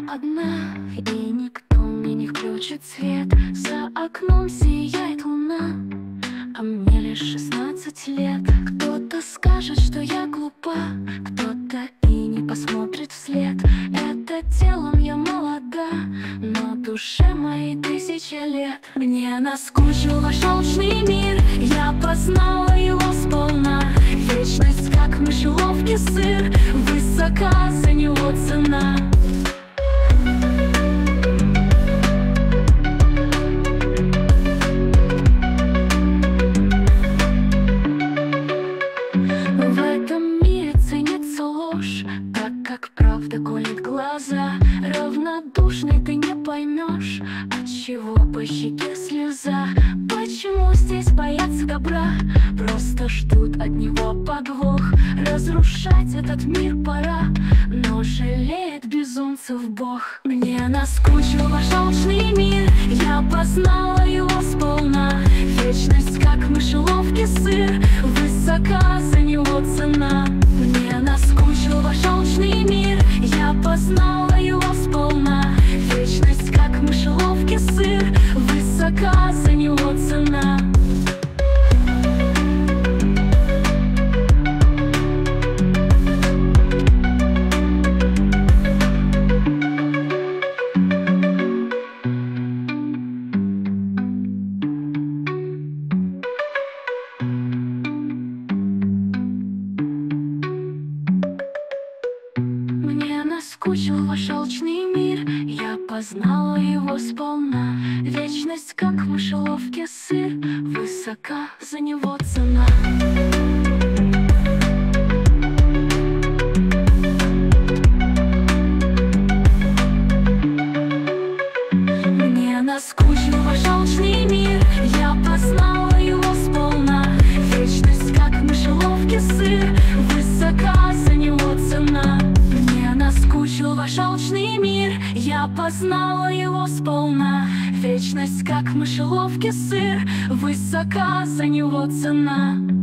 одна, и никто мне не включит свет. За окном сияет луна, а мне лишь 16 лет. Кто-то скажет, что я глупа, кто-то и не посмотрит вслед. Это телом я молода, но душе моей 1000 лет. Мне наскучил ваш алчный мир, я познала его сполна. Вечность, как мышеловки сыр, высока за него цена. В этом мире ценится ложь, так как правда колет глаза. Равнодушный ты не поймешь, отчего по щеке слеза. Почему здесь боятся добра, просто ждут от него подвох. Разрушать этот мир пора, но жалеет безумцев Бог. Мне наскучил ваш алчный мир, я познала его сполна. Вечность, как мышеловки сыр, высока за него цена. Мне наскучил ваш алчный мир, я познала его сполна. Вечность, как мышеловки сыр, высока за него цена. Мне наскучил ваш алчный мир, я познала его сполна. Вечность, как мышеловки сыр, высока за него цена. Мне наскучил ваш алчный мир, я познала его сполна. Вечность, как мышеловки сыр, высока за него цена. Мне наскучил ваш алчный мир, я познала его сполна. Вечность, как мышеловки сыр, высока за него цена.